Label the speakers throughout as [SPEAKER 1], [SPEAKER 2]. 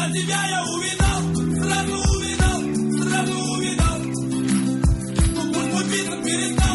[SPEAKER 1] Когда тебя я увидал, сразу увидал. Ну пусть мой биться перестал.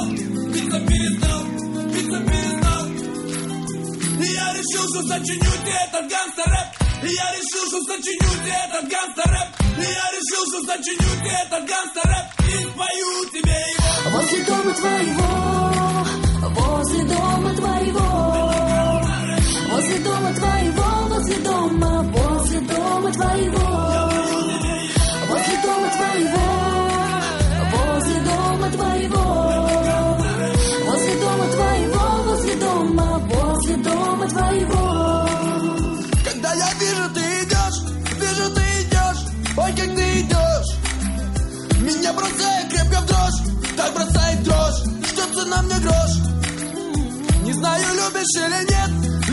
[SPEAKER 1] И я решил, что сочиню тебе этот гангстер-рэп. И я решил, что сочиню тебе этот гангстер-рэп. И я решил, что сочиню тебе этот гангстер-рэп. И спою тебе его.
[SPEAKER 2] Возле дома твоего, возле дома твоего, возле дома твоего, возле дома твоего, возле дома твоего, возле дома твоего, возле дома твоего, возле дома твоего.
[SPEAKER 1] Когда я вижу, ты идешь, ой, как ты идешь. Меня бросает крепко в дрожь, так бросает дрожь, что цена мне грош. Не знаю, любишь или нет,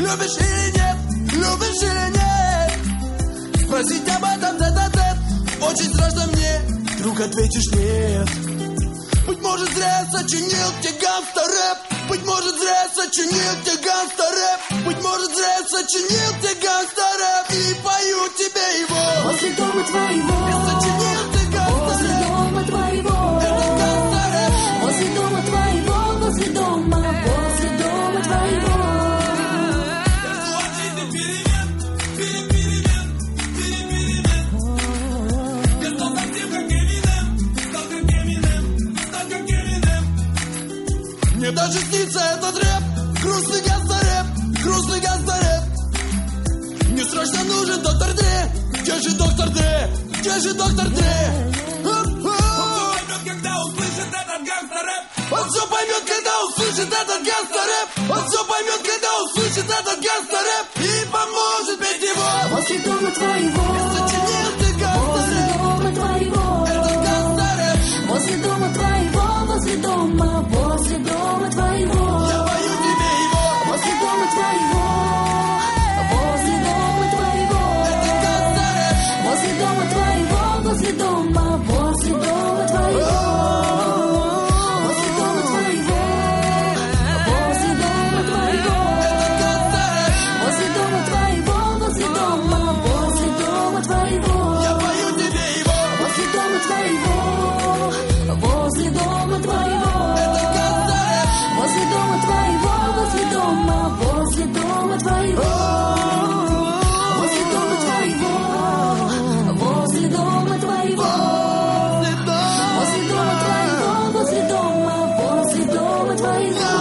[SPEAKER 1] спросить об этом тет-а-тет. Очень страшно мне, вдруг ответишь нет. Быть может, зря я сочинил тебе гангстер-рэп. Быть может, зря я сочинил тебе гангстер-рэп. Быть может, зря я сочинил тебе гангстер-рэп. И пою тебе его.
[SPEAKER 2] Возле дома твоего,
[SPEAKER 1] Я сочинил тебе гангстер-рэп.
[SPEAKER 2] возле дома твоего,
[SPEAKER 1] Это гангстер-рэп.
[SPEAKER 2] возле дома твоего, возле дома твоего.
[SPEAKER 1] Я жду от жизни перемен. Я стал совсем как Эминем. Мне даже снится этот рэп. Грустный гангстер-рэп. Мне срочно нужен доктор Дре. Где же доктор Дре? Он все поймет, когда услышит этот гангстер-рэп. И поможет петь его.
[SPEAKER 2] Возле дома твоего,
[SPEAKER 1] Сочинил ты
[SPEAKER 2] возле
[SPEAKER 1] гангстер-рэп.
[SPEAKER 2] дома твоего,
[SPEAKER 1] Это гангстер-рэп.
[SPEAKER 2] возле дома твоего, возле дома твоего.
[SPEAKER 1] Я пою тебе его.
[SPEAKER 2] Возле дома твоего, возле дома твоего,
[SPEAKER 1] Это гангстер-рэп.
[SPEAKER 2] возле дома твоего, возле дома твоего, возле дома твоего, возле дома твоего,
[SPEAKER 1] Это гангстер-рэп.
[SPEAKER 2] возле дома твоего, возле дома твоего.
[SPEAKER 1] Я пою тебе его.
[SPEAKER 2] Возле дома твоего, возле дома твоего,
[SPEAKER 1] Это гангстер-рэп.
[SPEAKER 2] возле дома твоего, возле дома твоего, возле дома твоего, возле дома твоего, возле дома твоего, возле дома твоего.